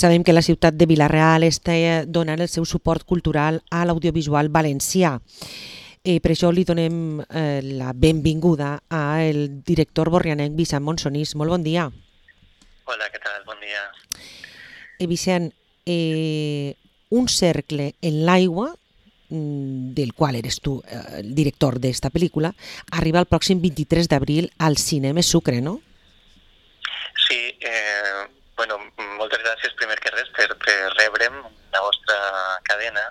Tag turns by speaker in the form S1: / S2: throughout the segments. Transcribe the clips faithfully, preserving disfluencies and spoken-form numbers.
S1: Sabem que la ciutat de Vila-real està donant el seu suport cultural a l'audiovisual valencià. Eh, per això li donem eh, la benvinguda al director borrianenc Vicent Monsonís. Molt bon dia.
S2: Hola, què tal? Bon dia.
S1: Eh, Vicent, eh, un cercle en l'aigua, del qual eres tu eh, el director d'esta pel·lícula, arriba el pròxim vint-i-tres d'abril al Cinema Sucre, no?
S2: Sí, eh, bueno, moltes gràcies primer que res per, per rebre'm la vostra cadena.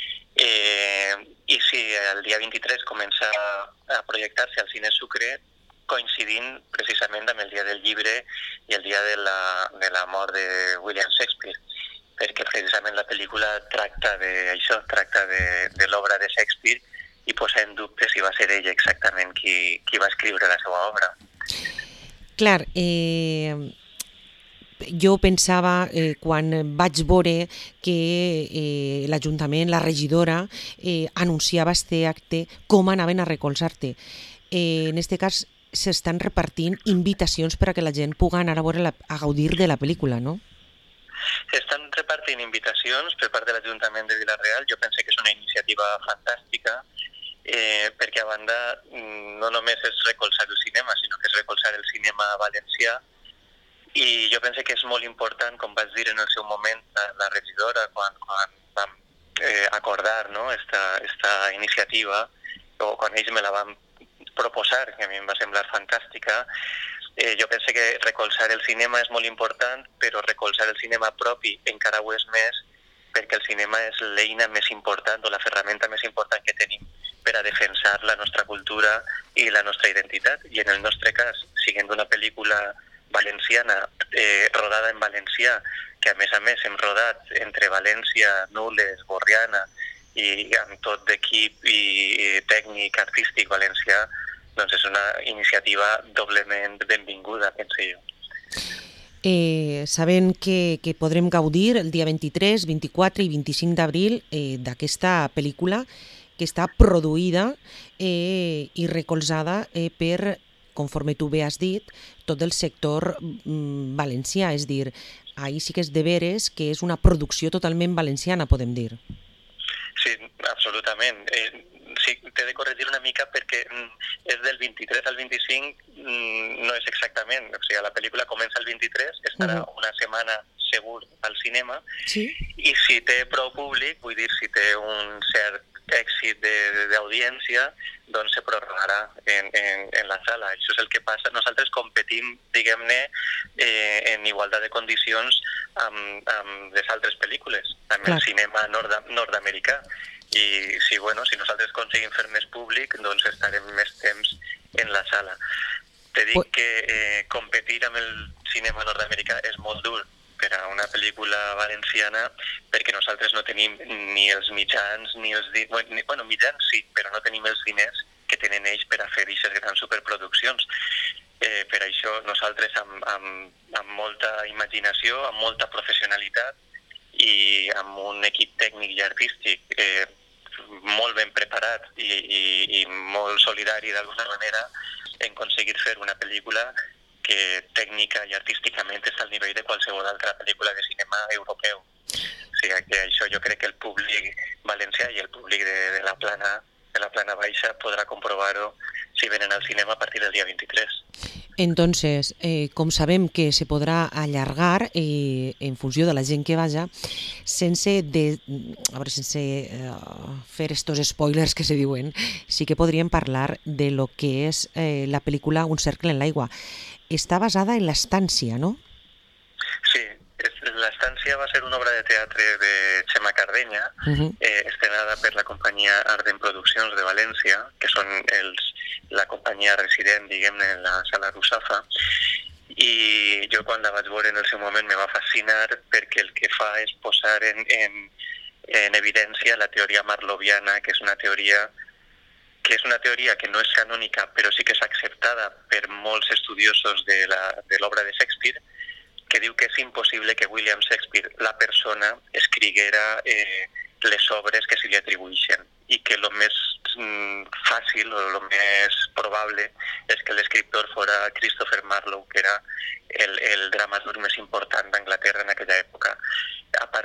S2: Eh, I sí, el dia vint-i-tres comença a projectar-se al Cine Sucre, coincidint precisament amb el dia del llibre i el dia de la, de la mort de William Shakespeare, perquè precisament la pel·lícula tracta d'això, tracta de, de l'obra de Shakespeare i posa en dubte si va ser ell exactament qui, qui va escriure la seva obra.
S1: Clar, eh, jo pensava eh, quan vaig veure que eh, l'Ajuntament, la regidora, eh, anunciava este acte, com anaven a recolzar-te. Eh, en este cas s'estan repartint invitacions per a que la gent pugui anar a, veure la, a gaudir de la pel·lícula, no?
S2: S'estan repartint invitacions per part de l'Ajuntament de Vila-real. Jo penso que és una iniciativa fantàstica, eh, perquè a banda no només és recolzar el cinema, sinó que és recolzar el cinema valencià. I jo penso que és molt important, com vaig dir en el seu moment la, la regidora, quan, quan vam eh, acordar, no, esta, esta iniciativa, o quan ells me la van proposar, que a mi em va semblar fantàstica. Eh, jo penso que recolzar el cinema és molt important, però recolzar el cinema propi encara ho és més, perquè el cinema és l'eina més important o la ferramenta més important que tenim per a defensar la nostra cultura i la nostra identitat. I en el nostre cas, siguent una pel·lícula valenciana, eh, rodada en valencià, que a més a més hem rodat entre València, Nules, Borriana, i amb tot d'equip i, i tècnic, artístic valencià, doncs és una iniciativa doblement benvinguda, penso jo.
S1: Eh, sabent que, que podrem gaudir el dia vint-i-tres, vint-i-quatre i vint-i-cinc d'abril eh, d'aquesta pel·lícula que està produïda eh, i recolzada eh, per, conforme tu bé has dit, tot el sector mm, valencià, és dir, ahir sí que és de veres que és una producció totalment valenciana, podem dir.
S2: Sí, absolutament. Eh, sí, t'he de corregir una mica perquè és del vint-i-tres al vint-i-cinc, no és exactament, o sigui, la pel·lícula comença el vint-i-tres, estarà uh-huh. una setmana segur al cinema,
S1: sí?
S2: I si té prou públic, vull dir, si té un cert èxit d'audiència, doncs se prorrogarà en, en, en la sala. Això és el que passa. Nosaltres competim, diguem-ne, eh, en igualtat de condicions amb, amb les altres pel·lícules, amb Clar. El cinema nord nord-americà. I si, bueno, si nosaltres aconseguim fer més públic, doncs estarem més temps en la sala. Te dic que eh, competir amb el cinema nord-americà és molt dur per a una pel·lícula valenciana, perquè nosaltres no tenim ni els mitjans, ni els... Bueno, bueno, mitjans sí, però no tenim els diners que tenen ells per a fer aquestes grans superproduccions. Eh, per això nosaltres amb, amb, amb molta imaginació, amb molta professionalitat i amb un equip tècnic i artístic eh, molt ben preparat i, i, i molt solidari d'alguna manera, hem aconseguit fer una pel·lícula que tècnica i artísticament està al nivell de qualsevol altra pel·lícula de cinema europeu. O sigui que això jo crec que el públic valencià i el públic de, de, la, plana, de la plana baixa podrà comprovar-ho si venen al cinema a partir del dia vint-i-tres.
S1: Entonces, eh, com sabem que se podrà allargar eh, en funció de la gent que vaja, sense, de, a veure, sense eh, fer estos spoilers que se diuen, sí que podríem parlar de lo que és eh, la pel·lícula Un cercle en l'aigua. Està basada en l'Estància, no?
S2: Sí, l'Estància va ser una obra de teatre de Xema Cardenya, uh-huh. eh, estrenada per la companyia Arden Produccions de València, que són els, la companyia resident, diguem-ne, en la sala Rusafa. I jo quan la vaig veure en el seu moment me va fascinar perquè el que fa és posar en, en, en evidència la teoria marloviana, que és una teoria que és una teoria que no és canònica, però sí que és acceptada per molts estudiosos de l'obra de, de Shakespeare, que diu que és impossible que William Shakespeare, la persona, escriguera eh, les obres que se li atribueixen i que el més mm, fàcil o el més probable és que l'escriptor fora Christopher Marlowe, que era el, el dramaturg més important d'Anglaterra en aquella època.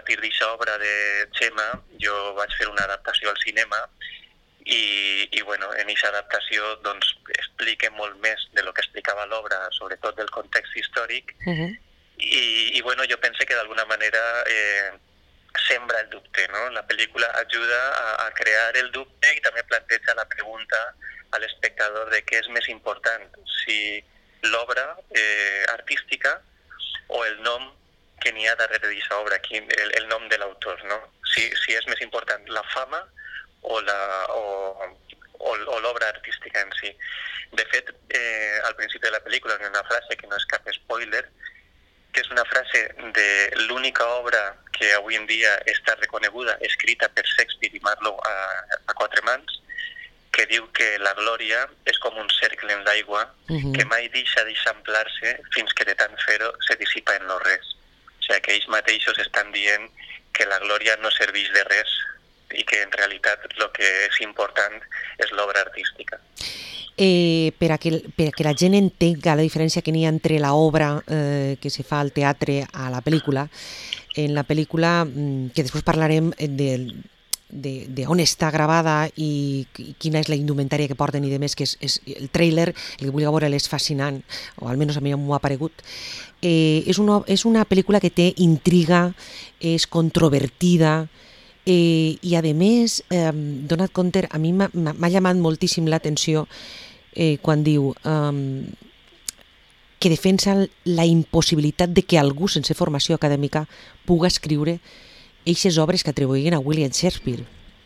S2: partir d'aquesta obra de Txema jo vaig fer una adaptació al cinema i, i bueno, en aquesta adaptació doncs, explica molt més de lo que explicava l'obra, sobretot del context històric, uh-huh. i, i bueno, jo penso que d'alguna manera eh, sembra el dubte, no? La pel·lícula ajuda a, a crear el dubte i també planteja la pregunta a l'espectador de què és més important, si l'obra eh, artística o el nom que n'hi ha darrere d'aquesta obra, el, el nom de l'autor, no? Si, si és més important la fama o la, o, o, o l'obra artística en si. De fet, eh, al principi de la pel·lícula hi ha una frase que no és cap spoiler, que és una frase de l'única obra que avui en dia està reconeguda, escrita per Shakespeare i Marlowe a, a quatre mans, que diu que la glòria és com un cercle en l'aigua, uh-huh. que mai deixa d'eixamplar-se fins que de tant fer-ho se dissipa en no res. O sigui, que ells mateixos estan dient que la glòria no serveix de res i que en realitat el que és important és l'obra artística.
S1: Eh, per, a que, per a que la gent entenga la diferència que n'hi ha entre l'obra eh, que se fa al teatre a la pel·lícula, en la pel·lícula, que després parlarem de, de, de on està gravada i, i quina és la indumentària que porten i demés, que és, és el tràiler, el que vulgui veure és fascinant, o almenys a mi m'ho ha paregut. Eh, és, una, és una pel·lícula que té intriga, és controvertida, eh, i a més, eh, donat compte, a mi m'ha llamat moltíssim l'atenció eh, quan diu eh, que defensa la impossibilitat de que algú sense formació acadèmica puga escriure eixes obres que atribuïen a William Shakespeare.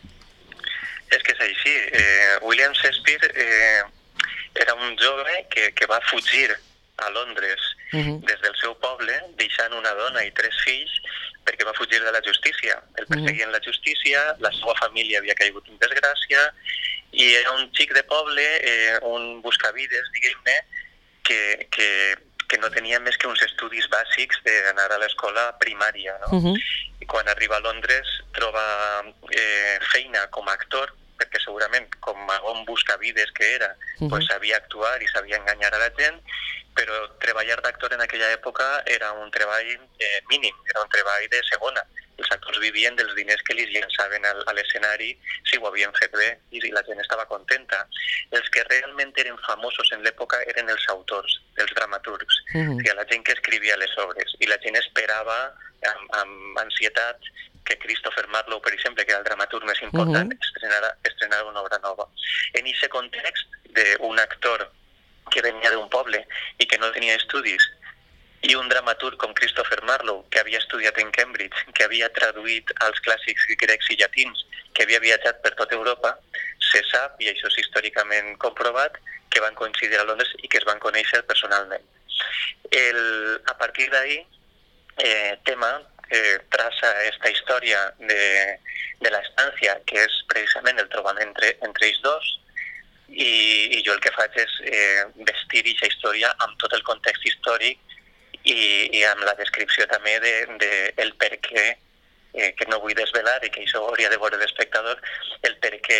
S2: És que és així. Eh, William Shakespeare eh, era un jove que, que va fugir a Londres uh-huh. des del seu poble, deixant una dona i tres fills, perquè va fugir de la justícia. El perseguien uh-huh. la justícia, la seva família havia caigut en desgràcia, i era un xic de poble, eh, un buscavides, diguem-ne, que, que, que no tenia més que uns estudis bàsics d'anar a l'escola primària, no? Uh-huh. I quan arriba a Londres troba eh, feina com a actor, perquè segurament com a bon buscavides que era, uh-huh. pues sabia actuar i sabia enganyar a la gent, però treballar d'actor en aquella època era un treball eh, mínim, era un treball de segona. Els actors vivien dels diners que li llançaven a l'escenari si ho havien fet bé i la gent estava contenta. Els que realment eren famosos en l'època eren els autors, els dramaturgs, uh-huh. que la gent que escrivia les obres, i la gent esperava amb, amb ansietat que Christopher Marlowe, per exemple, que era el dramaturg més important, uh-huh. estrenara, estrenara una obra nova. En aquest context d'un actor que venia d'un poble i que no tenia estudis, i un dramaturg com Christopher Marlowe, que havia estudiat en Cambridge, que havia traduït els clàssics grecs i llatins, que havia viatjat per tota Europa, se sap, i això és històricament comprovat, que van coincidir a Londres i que es van conèixer personalment. El, a partir d'ahí, eh, Tema eh, traça aquesta història de, de l'estància, que és precisament el trobament entre, entre ells dos, i, i jo el que faig és eh, vestir aquesta història amb tot el context històric i, i amb la descripció també de, de el per què, eh, que no vull desvelar i que això hauria de veure l'espectador, el per què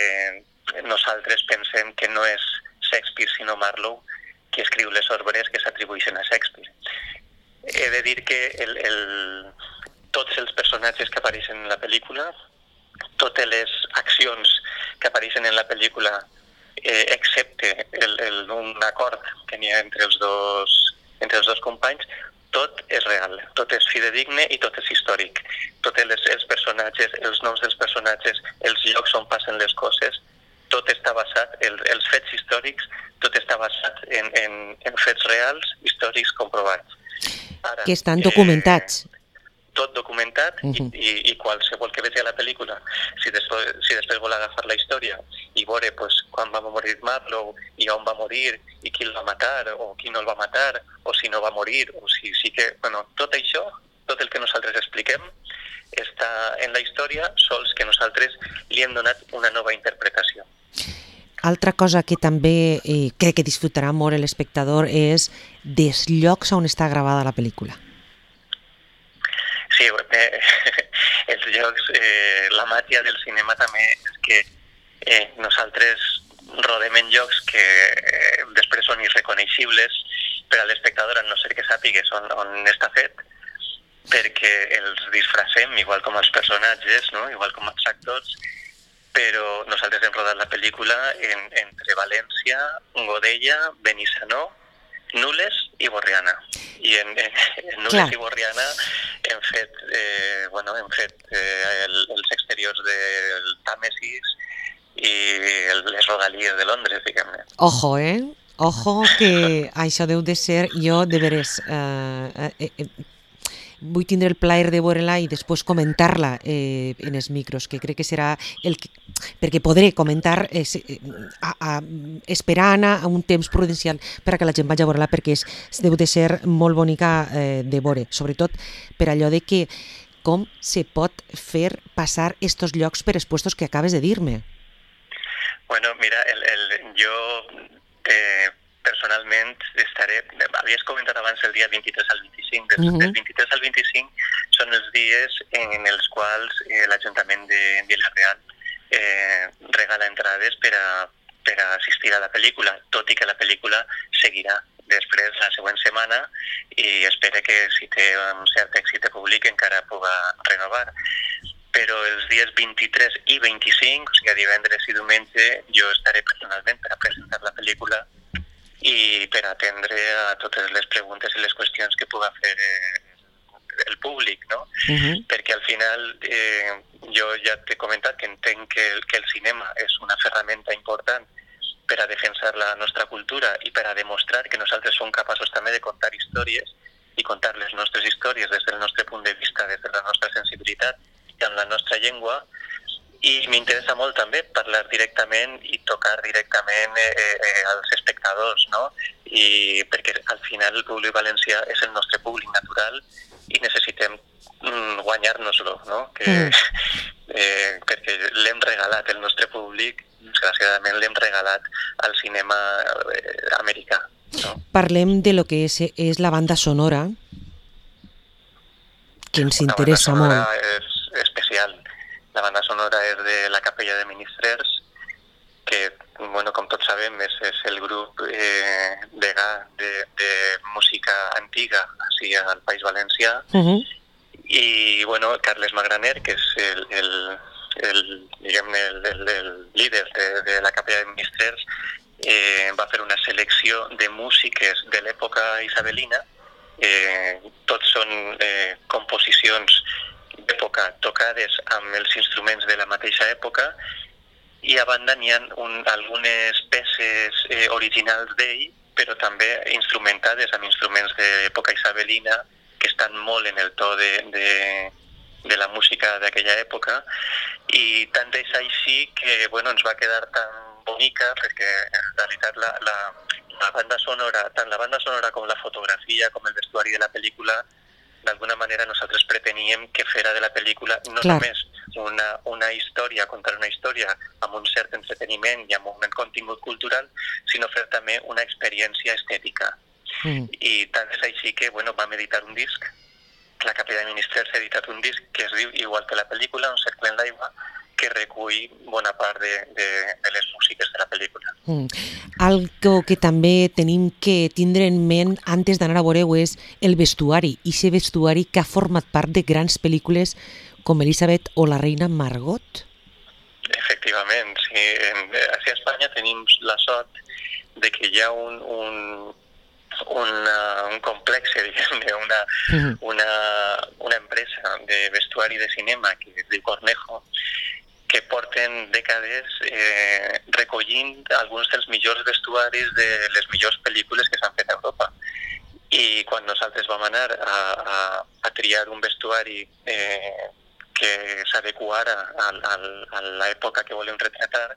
S2: eh, nosaltres pensem que no és Shakespeare sinó Marlowe qui escriu les obres que s'atribueixen a Shakespeare. He de dir que el, el, tots els personatges que apareixen en la pel·lícula, totes les accions que apareixen en la pel·lícula, eh, excepte el, el, un acord que n'hi ha entre els dos entre els dos companys, tot és real, tot és fidedigne i tot és històric. Tots els, els personatges, els noms dels personatges, els llocs on passen les coses, tot està basat, el, els fets històrics, tot està basat en, en, en fets reals, històrics comprovats. Ara,
S1: que estan documentats.
S2: Eh, tot documentat uh-huh. i, i, i qualsevol que vegi a la pel·lícula, si després, si després vol agafar la història i veure pues, quan va morir Marlowe i on va morir i qui el va matar o qui no el va matar o si no va morir o si sí que... Bueno, tot això, tot el que nosaltres expliquem està en la història, sols que nosaltres li hem donat una nova interpretació.
S1: Altra cosa que també eh, crec que disfrutarà molt l'espectador és dels llocs on està gravada la pel·lícula.
S2: Sí, eh, els llocs, eh, la màgia del cinema també és que eh, nosaltres rodem en llocs que eh, després són irreconeixibles per a l'espectador, a no ser que sàpigues on, on està fet, perquè els disfracem, igual com els personatges, no? Igual com els actors, però nosaltres hem rodat la pel·lícula en, entre València, Godella, Benissanó, Nules i Borriana. I en, en, en Nules Clar. i Borriana hem fet, eh, bueno, hem fet eh, el, els exteriors del Tàmesis i el, les rodalies de Londres, diguem-ne.
S1: Ojo, eh? Ojo, que això deu de ser, jo de veres, eh, eh, eh, vull tindre el plaer de veure-la i després comentar-la eh, en els micros, que crec que serà el que, perquè podré comentar eh, a, a, esperant a un temps prudencial per a que la gent vagi a veure-la, perquè és, deu de ser molt bonica eh, de veure, sobretot per allò de que com se pot fer passar estos llocs per els puestos que acabes de dir-me.
S2: Bueno, mira, el, el, jo eh, personalment estaré... Havies comentat abans el dia vint-i-tres al vint-i-cinc. Del, uh-huh. del vint-i-tres al vint-i-cinc són els dies en els quals eh, l'Ajuntament de Vila-real eh, regala entrades per a, per a assistir a la pel·lícula, tot i que la pel·lícula seguirà després la següent setmana i espera que si té un cert èxit de públic encara puga renovar. Però els dies vint-i-tres i vint-i-cinc, o sigui, divendres i diumenge, jo estaré personalment per a presentar la pel·lícula i per atendre a totes les preguntes i les qüestions que puga fer eh, el públic, no? Uh-huh. Perquè al final eh, jo ja t'he comentat que entenc que el, que el cinema és una ferramenta important per a defensar la nostra cultura i per a demostrar que nosaltres som capaços també de contar històries i contar les nostres històries des del nostre punt de vista, des de la nostra sensibilitat i amb la nostra llengua, i m'interessa molt també parlar directament i tocar directament eh, eh, als espectadors, no? I perquè al final el públic valencià és el nostre públic natural i necessitem mm, guanyar-nos-lo, no? Que, mm. eh, perquè l'hem regalat, el nostre públic, desgraciadament l'hem regalat al cinema eh, americà. No?
S1: Parlem de lo que és, és la banda sonora, que ens interessa molt.
S2: La banda sonora és especial. La banda sonora és de la Capella de Ministrers, que, bueno, com tots sabem, és, és el grup eh, degà de, de música antiga així al País Valencià. Uh-huh. I, bueno, Carles Magraner, que és el, el, el, diguem-ne, el, el, el líder de, de la Capella de Ministrers, eh, va fer una selecció de músiques de l'època isabelina. Eh, tots són eh, composicions d'època tocades amb els instruments de la mateixa època i a banda n'hi ha un, algunes peces eh, originals d'ell, però també instrumentades amb instruments d'època isabelina que estan molt en el to de, de, de la música d'aquella època, i tant és així que, bueno, ens va quedar tan bonica perquè en realitat la, la, la banda sonora, tant la banda sonora com la fotografia com el vestuari de la pel·lícula, d'alguna manera nosaltres preteníem que fera de la pel·lícula no Clar. només una, una història, contar una història amb un cert entreteniment i amb un contingut cultural, sinó fer també una experiència estètica. Mm. I tant és així que, bueno, vam editar un disc, la Capella de Ministrers ha editat un disc que es diu, igual que la pel·lícula, Un cercle en l'aigua, que recull bona part de, de, de les músiques de la pel·lícula.
S1: Mm. Algo que també tenim que tindre en ment antes d'anar a veure-ho és el vestuari, i aquest vestuari que ha format part de grans pel·lícules com Elisabet o la reina Margot.
S2: Efectivament, sí. En, a Espanya tenim la sort de que hi ha un, un, una, un complex, diguem-ne, una, mm-hmm. una, una empresa de vestuari de cinema que es diu Cornejo, que porten dècades eh, recollint alguns dels millors vestuaris de les millors pel·lícules que s'han fet a Europa. I quan nosaltres vam anar a, a, a triar un vestuari eh, que s'adequara a, a, a l'època que volem retratar,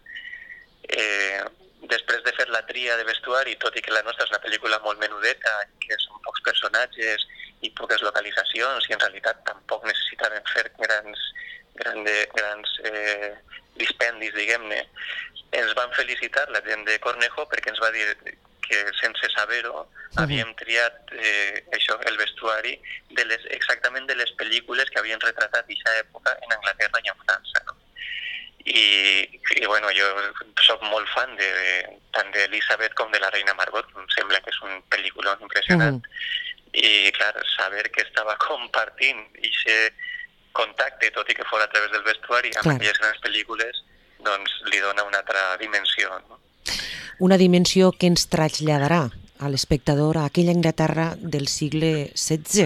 S2: eh, després de fer la tria de vestuari, tot i que la nostra és una pel·lícula molt menudeta, que són pocs personatges i poques localitzacions, i en realitat tampoc necessitaven fer grans grans, grans eh, dispendis, diguem-ne, ens van felicitar la gent de Cornejo perquè ens va dir que sense saber-ho uh-huh. havíem triat eh, això, el vestuari de les, exactament de les pel·lícules que havien retratat d'aquesta època en Anglaterra i en França. No? I, i bueno, jo soc molt fan de, de, tant d'Elisabet com de la reina Margot, em sembla que és un pel·lícula impressionant. Uh-huh. i clar, saber que estava compartint aquest contacte, tot i que fos a través del vestuari, amb aquelles grans pel·lícules, doncs li dona una altra dimensió, no?
S1: Una dimensió que ens traslladarà a l'espectador a aquella Anglaterra del segle setze.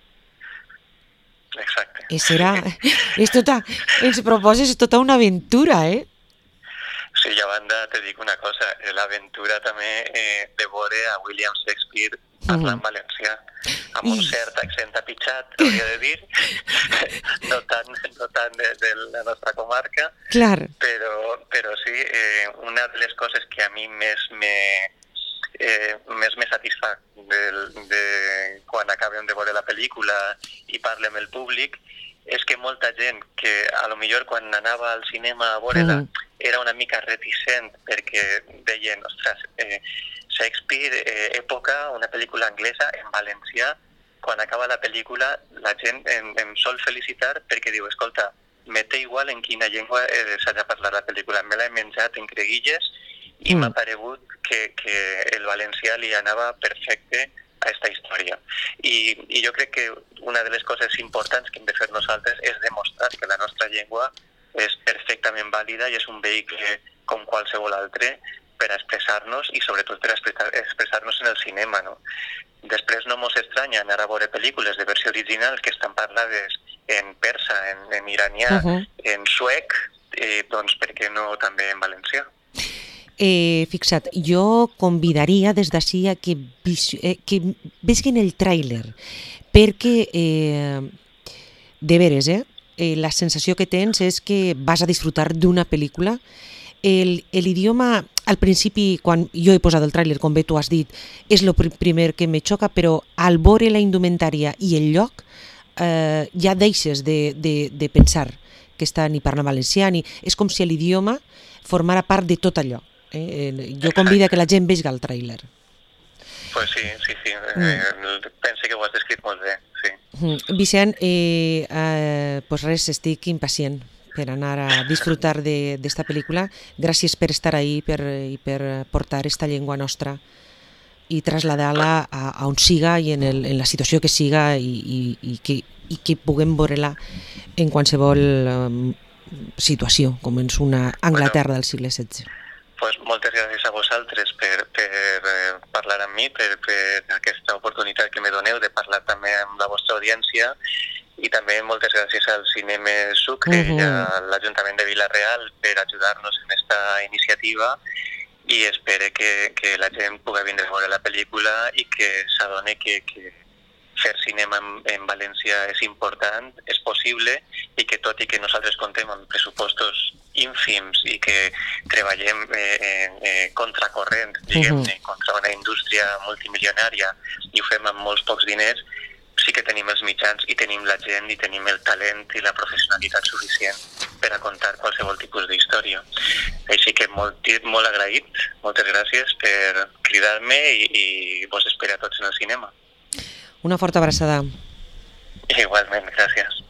S2: Exacte.
S1: I serà... És tota... Ens proposes tota una aventura, eh?
S2: Sí, i a banda te dic una cosa, l'aventura també eh, de veure a William Shakespeare parlant mm. valencià, amb un cert accent apitxat, hauria de dir, no tant, no tant de, de la nostra comarca,
S1: Clar.
S2: però, però sí, eh, una de les coses que a mi més me, eh, més me satisfà de, de quan acabem de veure la pel·lícula i parle amb el públic és que molta gent que a lo millor quan anava al cinema a veure-la mm. era una mica reticent perquè deien, ostres, eh, Shakespeare, eh, època, una pel·lícula anglesa en valencià, quan acaba la pel·lícula la gent em, em sol felicitar perquè diu, escolta, me té igual en quina llengua eh, s'ha de parlar la pel·lícula, me l'he menjat en creguilles i mm. m'ha paregut que, que el valencià li anava perfecte a aquesta història. I, I jo crec que una de les coses importants que hem de fer nosaltres és demostrar que la nostra llengua és perfectament vàlida i és un vehicle com qualsevol altre per a expressar-nos i sobretot per a expressar-nos en el cinema, no? Després no mos estranya anar a veure pel·lícules de versió original que estan parlades en persa, en, en iranià, uh -huh. en suec, eh, doncs per què no també en valencià?
S1: Eh, fixa't, jo convidaria des d'ací a que, eh, que vesguin el tràiler, perquè eh, de veres, eh, eh, la sensació que tens és que vas a disfrutar d'una pel·lícula. L'idioma, al principi, quan jo he posat el tràiler, com bé tu has dit, és el primer que me xoca, però al veure la indumentària i el lloc eh, ja deixes de, de, de pensar que està ni parlant valencià, ni... és com si l'idioma formara part de tot allò. Eh? Jo convido que la gent vegi el tràiler.
S2: Pues sí, sí, sí. Mm. Eh, penso que ho has descrit molt bé, sí.
S1: Mm. Vicent, eh, eh, pues res, estic impacient per anar a disfrutar d'esta pel·lícula. Gràcies per estar ahí per, i per portar aquesta llengua nostra i traslladar-la a, a on siga i en, el, en la situació que siga i, i, i, que, i que puguem veure-la en qualsevol um, situació, com és una Anglaterra del segle setze.
S2: Pues moltes gràcies a vosaltres per, per eh, parlar amb mi, per, per aquesta oportunitat que me doneu de parlar també amb la vostra audiència i també moltes gràcies al Cinema Sucre uh-huh. i a l'Ajuntament de Vila-real per ajudar-nos en aquesta iniciativa i espero que, que la gent pugui vindre a veure la pel·lícula i que s'adoni que, que fer cinema en, en València és important, és possible i que tot i que nosaltres contem amb pressupostos ínfims i que treballem eh, eh, contracorrent, diguem-ne, uh-huh. contra una indústria multimilionària i ho fem amb molts pocs diners, sí que tenim els mitjans i tenim la gent i tenim el talent i la professionalitat suficient per a contar qualsevol tipus d'història. Així que molt, molt agraït, moltes gràcies per cridar-me i, i vos espero a tots en el cinema.
S1: Una forta abraçada.
S2: Igualment, gràcies.